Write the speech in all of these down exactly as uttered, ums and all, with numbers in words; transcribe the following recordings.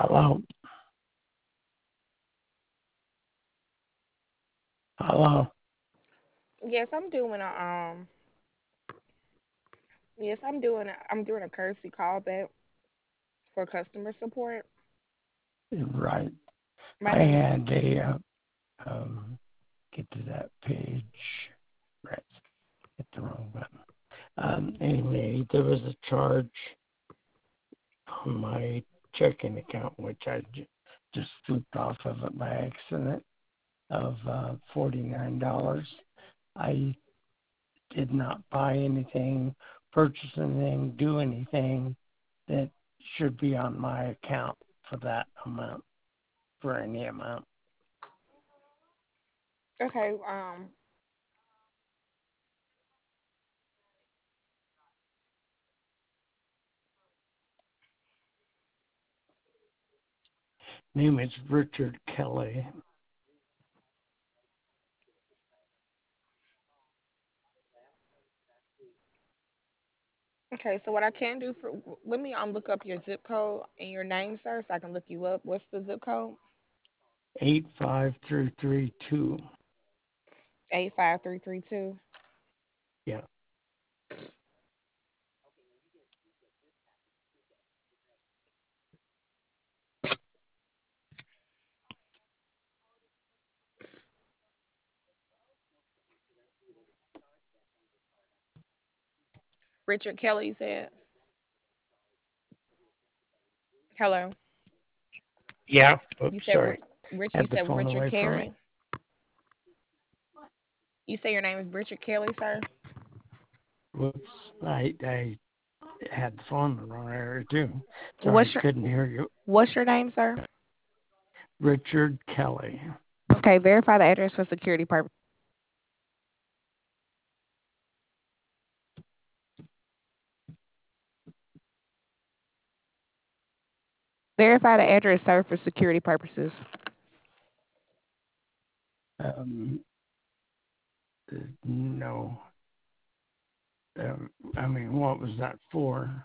Hello? Hello? Yes, I'm doing a um. Yes, I'm doing. A, I'm doing a courtesy callback for customer support. Right. My I name is. had a, uh, um, get to that page. Right. Hit the wrong button. Um, anyway, there was a charge on my checking account, which I j- just swooped off of it by accident, of uh, forty-nine dollars. I did not buy anything, purchase anything, do anything that should be on my account for that amount, for any amount. Okay. Um. Name is Richard Kelly. Okay. So what I can do for let me um look up your zip code and your name, sir, so I can look you up. What's the zip code? eight five three three two. Eight five three three two. Yeah. Richard Kelly you said. Hello. Yeah. Oops, You said Ri- sorry. Rich. You Had the said phone Richard away from me. Kelly. You say your name is Richard Kelly, sir. Whoops. I I had the phone in the wrong area too. Sorry, What's your couldn't hear you. What's your name, sir? Richard Kelly. Okay. Verify the address for security purposes. Verify the address, sir, for security purposes. Um, no. Um, I mean, what was that for?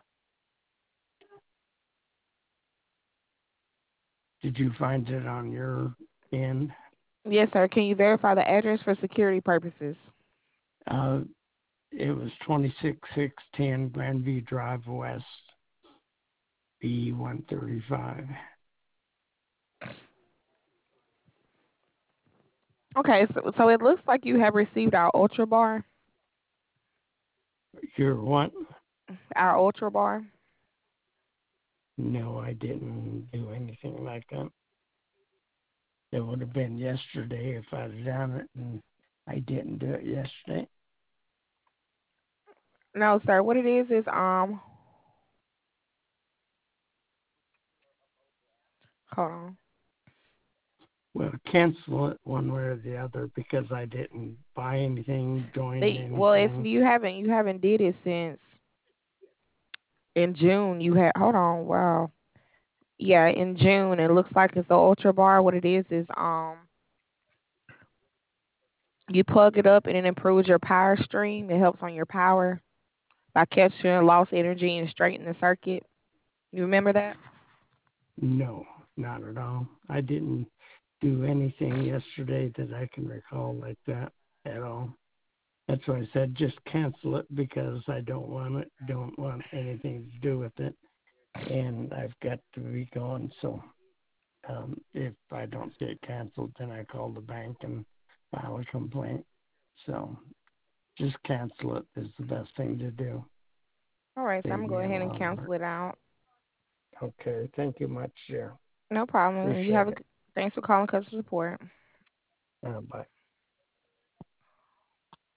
Did you find it on your end? Yes, sir. Can you verify the address for security purposes? Uh, it was twenty-six six ten Grandview Drive West, B one thirty-five. Okay, so, so it looks like you have received our Ultra Bar. Your what? Our Ultra Bar. No, I didn't do anything like that. It would have been yesterday if I'd done it, and I didn't do it yesterday. No, sir. What it is is um. Hold on. Well, cancel it one way or the other because I didn't buy anything, join They well, it's anything. you haven't you haven't did it since in June. You had hold on. Wow. Yeah, in June it looks like it's the Ultra Bar. What it is is um you plug it up and it improves your power stream. It helps on your power by capturing lost energy and straightening the circuit. You remember that? No, not at all. I didn't do anything yesterday that I can recall like that at all. That's why I said just cancel it because I don't want it, don't want anything to do with it, and I've got to be going. So um, if I don't get canceled, then I call the bank and file a complaint. So just cancel it is the best thing to do. All right, so I'm Save gonna go me a ahead and lot of work. cancel it out. Okay, thank you much, dear. No problem. And you have Appreciate a it. thanks for calling customer support. Uh, bye.